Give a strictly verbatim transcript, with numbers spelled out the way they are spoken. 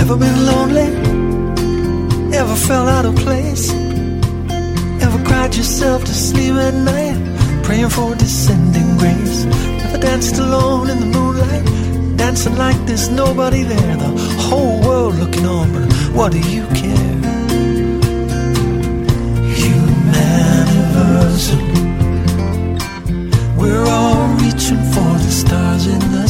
Ever been lonely? Ever felt out of place? Ever cried yourself to sleep at night, praying for descending grace? Ever danced alone in the moonlight, dancing like there's nobody there, the whole world looking on, but what do you care? Humaniversal, we're all reaching for the stars in the